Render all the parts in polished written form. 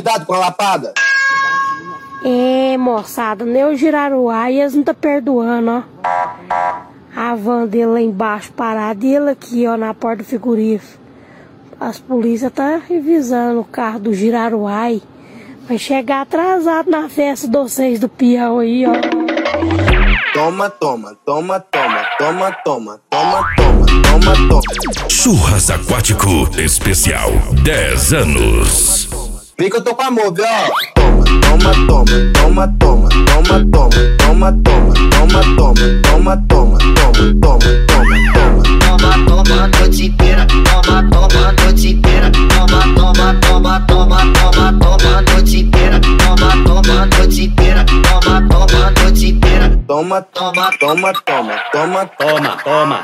Cuidado com a lapada. É, moçada, nem o Giraruai eles não tá perdoando, ó. A van dele lá embaixo parada e ele aqui, ó, na porta do frigorífico. As polícias tá revisando o carro do Giraruai. Vai chegar atrasado na festa de vocês do peão aí, ó. Toma, toma, toma, toma, toma, toma, toma, toma, toma, toma. Churras Aquático Especial 10 anos. Vem que eu tô com amor, viu? Toma, toma, toma, toma, toma, toma, toma, toma, toma, toma, toma, toma, toma, toma, toma, toma. Toma, toma, noite inteira. Toma, toma, noite inteira. Toma, toma, toma, toma, toma, toma, noite inteira. Toma, toma, noite inteira. Toma, toma, noite inteira. Toma, toma, toma, toma, toma, toma, toma.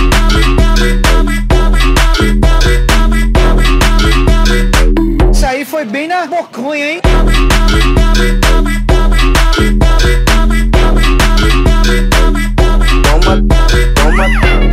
Isso aí foi bem na boconha, hein? Toma, toma.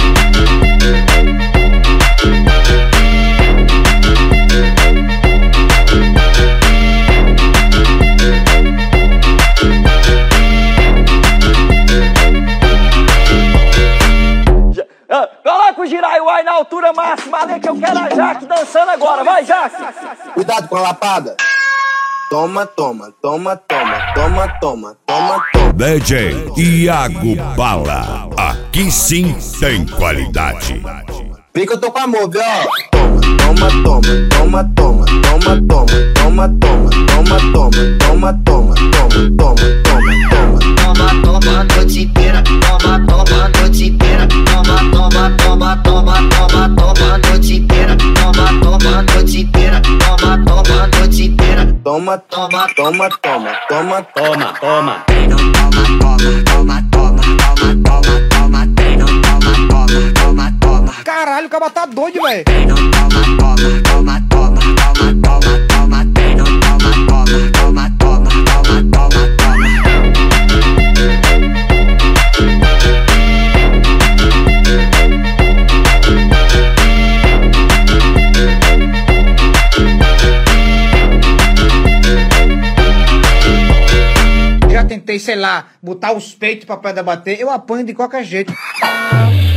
Coloca o Giraruai na altura máxima ali que eu quero a Jaque dançando agora. Vai, Jaque! Cuidado com a lapada. Toma, toma, toma, toma, toma, toma, toma, toma. DJ Iago Bala. Aqui sim tem qualidade. Vem que eu tô com amor, viu? Toma, toma, toma, toma, toma, toma, toma, toma, toma, toma, toma, toma, toma, toma, toma, toma. Toma, toma, noite inteira. Toma, toma, noite inteira. Toma, toma, toma, toma, toma, toma, noite inteira. Toma, toma, noite inteira. Toma, toma, noite inteira. Toma, toma, toma, toma, toma, toma, toma. Não toma, toma, toma, toma, toma, toma, toma. Não toma, toma, toma, toma. Caralho, o cara tá doido, velho. Não toma, toma, toma, toma, toma, toma, toma. Não toma, toma, toma, toma, toma, toma, toma. Já tentei, sei lá, botar os peitos pra poder bater, eu apanho de qualquer jeito.